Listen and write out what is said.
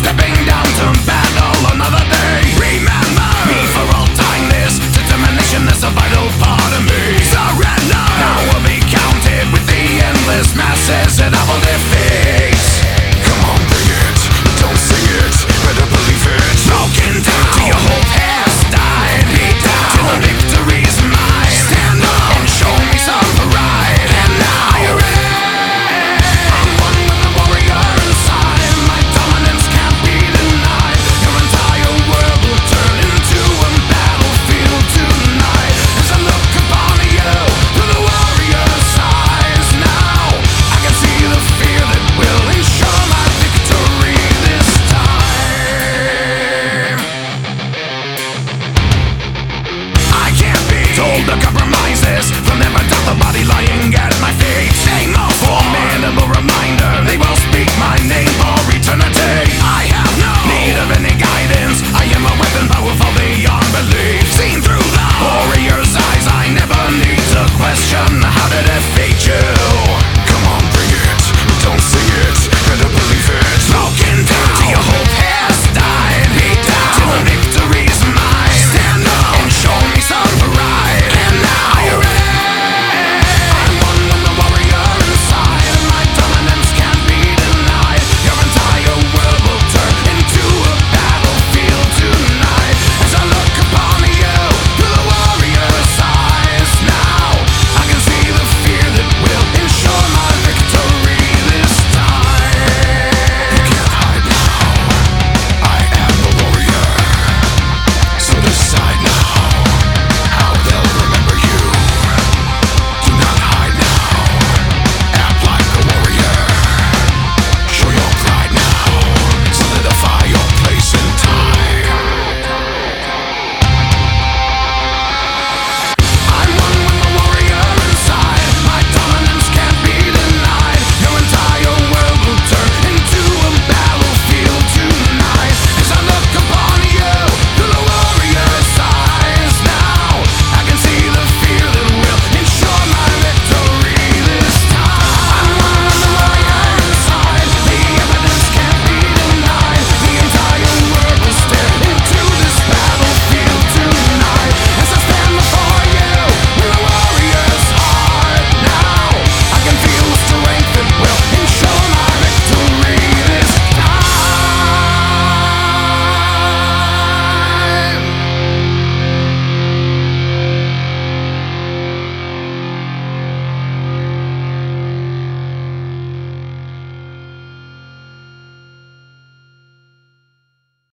stepping down to battle another day. Remember me for all time, this determination is a vital part of me. Surrender, now we'll be counted with the endless masses that I will defeat. Come on, bring it, don't sing it, better believe it. Broken down till your hope has died, beat down till the victory's mine. Stand up and show me some pride. And now you're in. I'm one with the warrior inside. My dominance can't be denied. Your entire world will turn into a battlefield tonight. As I look upon you through the warrior's eyes, now I can see the fear that will ensure my victory this time. I can't be told to compromise this. From never doubt the body lying at my feet. Same old formidable reminder